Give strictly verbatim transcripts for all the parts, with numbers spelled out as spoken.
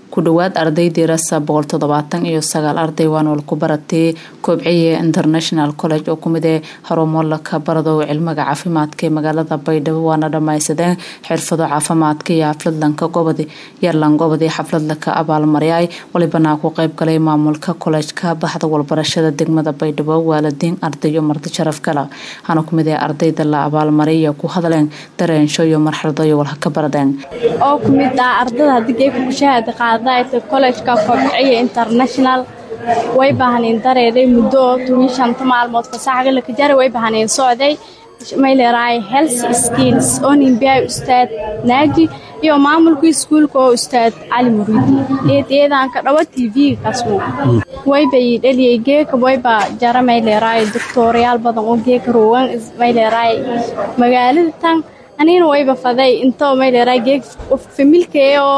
ku dhawaad ardaydii rasa boqol toddobaatan iyo sagaal arday waan wal ku baratay Kobciye International College oo kumid ah xarumo la ka barado cilmiga caafimaadka ee magaalada Baydhabo waana dhamaysadeen xirfado caafimaadka iyo xafladlanka gobodi yarlan gobodi xaflad la ka abaal mariyay walibana ku qayb galay maamulka college-ka baxda walbarashada degmada Baydhabo waalidiin ardayo marti sharaf kala hana kumid ah ardayda la abaal mariyo ku hadleen dareensho iyo marxalado wal ka baradeen oo kumid ah ardayda digay ku shahaad qaadayta college-ka Kobciye International way baahaneen dareeray muddo toban shanta maalmood fasaxga la ka jaray way baahaneen socday mayleeray health skills on inbay ustaad naaji iyo maamulka iskuulka oo ustaad Ali Muriidi eedeedan ka dhawa T V kasmo way bay dhaliyay geeka way ba jara mayleeray doctoral badan oo geeka roowan mayleeray magaalada tan anina way ba faday inta mayleeray geek familkeeyo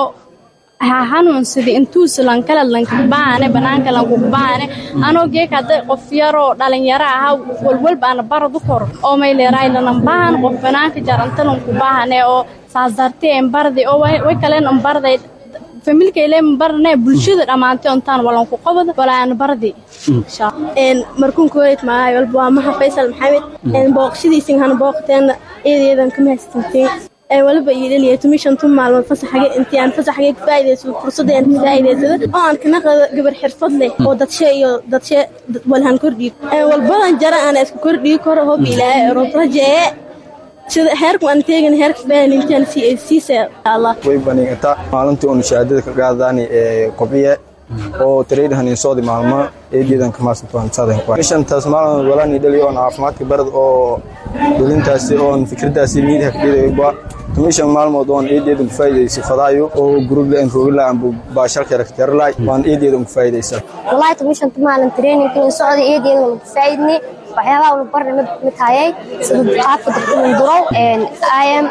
ha hanuun sidii intuu silan kala lanka baane banaanka lanku baane anoo geek hada qof yaro dhalinyaro ah walwal baan baradu kor oo may leeray lan baan qof banaanka jaranta lanku baane oo saasartay bardi oo way kale nan barday familka ilaa barnaa bulshada dhamaantay intaan walan ku qabado walaan bardi insha een markuu kooreed maahay walba ma Faysal Maxamed een booqshadiisin han booqteen eedeedan kama haystay ee walba yeelay tumishan tum maalmo fasaxay intii aan fasaxay faa'iideyso fursadeen faa'iideyso oo aan kana gabar xirfad leh oo dad shay iyo dad shay walhan kordhi ee walba jara aan isku kordhi karo hoob ilaahay rajee sida heerku aan teegin heerka baan intaan si si Allah way banigata maalintii oo shahaadada ka qaadani ee Kobciye oo trade hanin soo di maalmo eedeedan ka maasntaan saadeen ku ishan taas maalmo walaan idaliyo caafimaadka barad oo dulintaasi oo fikradaasi miidaha ka dhigay tumishan maalmood oo eedeedan faa'iideysi fadaayo oo group leen roogla aan baashar karakter laay waan eedeedan faa'iideysa wallahi tumishan maalin training in socdo eedeedan faa'iidni waxyaabaha uu barnaa mid taayay sida qaabka dadka duro and I am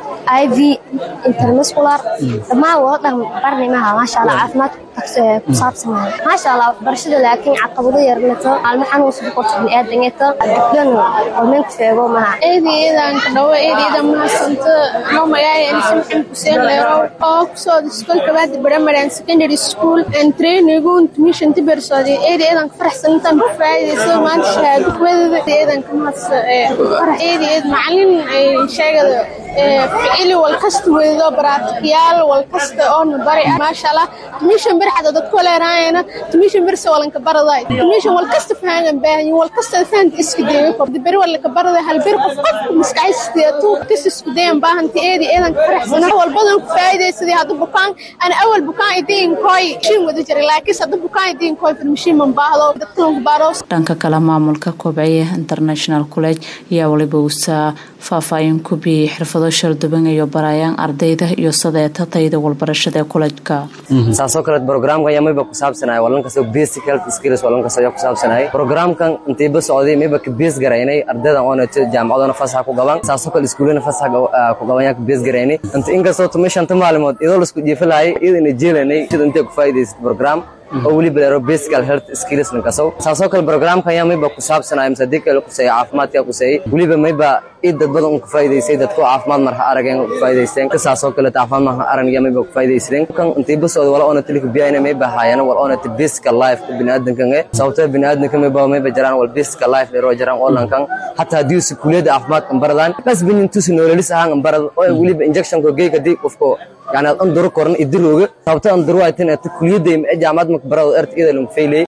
I V international ma wada barnaamijka ma sha Allah caafimaad ku saabsan ma sha Allah barashada laakiin caqabado yar lato almaxan uu soo qortay bini'aadamka dadkan oo mid feego ma eedeedan ka dhaw eedeedan ma santa no magay in simxin ku seen leero oo ku soo iskuulka baad primary secondary school and training on tuition tibersadi eedeedan faraxsan tan faa'iideyso maanta shahaado eedeedan kama faraxeedeed macallin ay sheegado ficili wal kasta weedo baraatiyaal wal kasta oo bari ma sha Allah tumishan bir xada dadku leeraayna tumishan bir sawalan ka baraday tumishan wal kasta faahan baahan wal kasta faan isku deeyo kordhi bir wal ka baraday hal bir qof qof miskaysteeto kis isku deeyan baahan eedi eedan faraxsan wal badan ku faa'iideysadii hada bukaan ana awal bukaan idin koy shin wada jiray laakiin hada bukaan idin koy farmishin man baahdo dadku baro dhanka kala maamulka Kobciye International College iyo waliba usa faafaayin ku bi xirfado sharduban iyo barayaan ardayda iyo sadeeta tayada walbarashada college-ka saaso kale programka yamayba ku saabsanay walanka soo basic health skills walanka soo ku saabsanay programkan intii ba socday mayba ka base garaynay ardayda oo jaamacadana fasax ku gaban saaso kale iskuulana fasax ku gaban ka base garaynay inta inkastoo tumishan maalmood idoo la isku jiifilay idin jeelanay sida inta ku faa'iideysid program oo wali baro basic health skills ninka soo saaso kale programka yamayba ku saabsanay imsadika ku say caafimaadka ku say waliba mayba id dad badan ku faa'iideysay dadku caafimaad mar arageen ku faa'iideysteen ka saaso kale caafimaad mar arageen mayba ku faa'iideysteen kan intii bas oo wala oo tilka biyayna mayba hayana wala oo ta basic life bini'aadanka sababta bini'aadanka mayba mayba jaraan wal basic life ee rojaraan oo lankan hatta hadii iskuulada caafimaad baradaan bas bintu sinoolis ahaan barad oo waliba injection ko geeyga dii qofko يعني أندرو كورن إدروجه، sababta أندرو أيتين أت كلية ديم أجمعات مكبرة وأرت إذا لهم فيلي